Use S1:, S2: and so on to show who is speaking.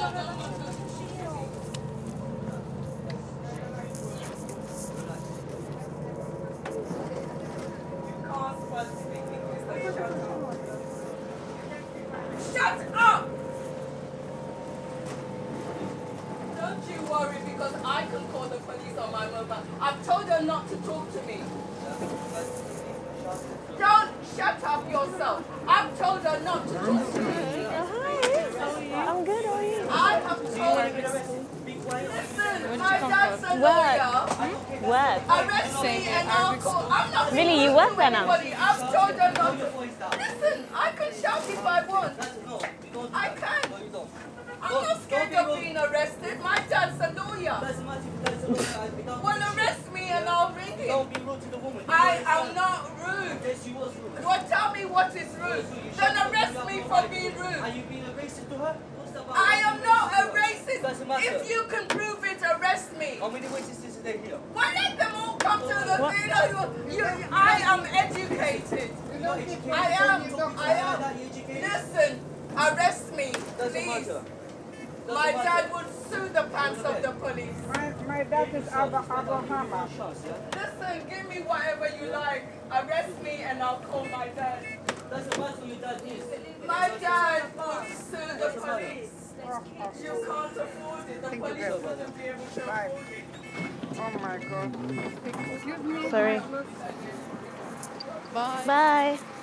S1: Shut up! Don't you worry, because I can call the police on my mobile. I've told her not to talk to me. Don't shut up yourself. I've told her not to talk to me.
S2: Hi. I'm good, how are you?
S1: I have told her. Listen, my dad's a lawyer.
S2: Work.
S1: Arrest me and I'll call. I'm not
S2: Really, you work there now?
S1: I've told her not to. Listen, I can shout if I want. I can. I'm not scared of being arrested. My dad's a lawyer. Well, arrest me and I'll ring him.
S3: Don't be rude to the woman.
S1: I am not rude.
S3: Yes, you was rude.
S1: Well, tell me what is rude. Then arrest me for being
S3: Are
S1: rude.
S3: you being a racist to her?
S1: I am not a racist.
S3: Doesn't matter.
S1: If you can prove it, arrest me.
S3: How many racists is there here?
S1: Why let them all come to the theater? I am educated. I am. Listen, arrest me,
S3: Doesn't
S1: please.
S3: matter.
S1: My dad would sue the pants of the police.
S4: My dad is Abrahama.
S1: Listen, give me whatever you like. Arrest me and I'll call my dad.
S3: Doesn't matter who your dad is.
S1: My dad would sue the police. You can't afford it. The police wouldn't be able to afford it.
S4: Oh my God. Excuse me.
S2: Sorry.
S4: Bye.
S2: Bye.